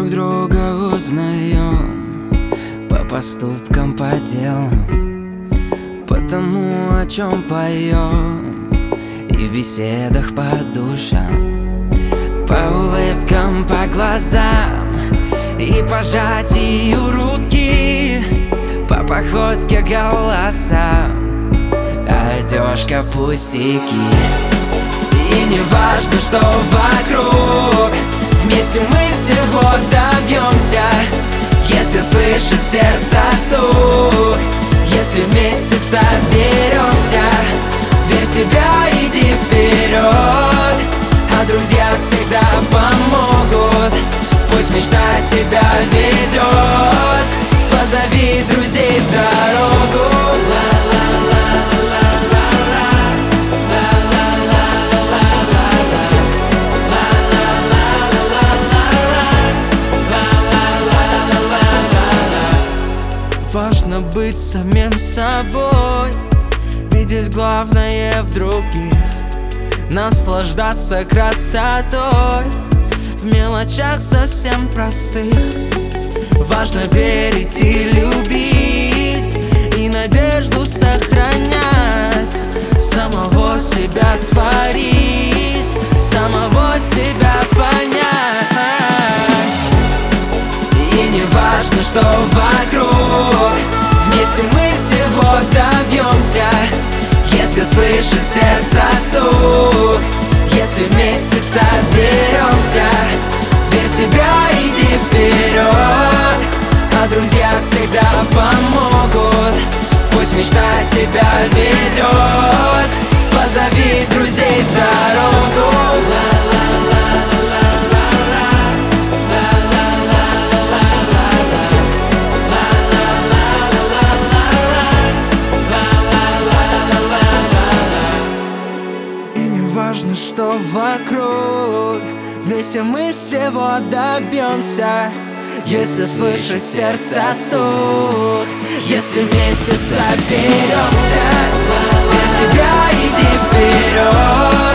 друг друга узнаем по поступкам, по делам, по тому, о чем поем, и в беседах по душам, по улыбкам, по глазам и пожатию руки, по походке, голосам, одежка, пустяки. И не важно, что вокруг, вместе мы всего добьемся. Если слышит сердце стук, если вместе соберемся, верь в себя, иди вперед, а друзья всегда помогут. Пусть мечта тебя ведет, позови друзей в дорогу. Важно быть самим собой, видеть главное в других, наслаждаться красотой в мелочах совсем простых. Важно верить и любить, и надежду сохранять, самого себя творить, самого себя понять. И не важно, что вокруг, вместе мы всего добьемся. Если слышит сердце стук, если вместе соберемся, верь в себя, иди вперед, а друзья всегда помогут. Пусть мечта тебя ведет, позови друзей в дорогу. Важно, что вокруг, вместе мы всего добьемся. Если слышит сердце стук, если вместе соберемся, верь в себя, иди вперед,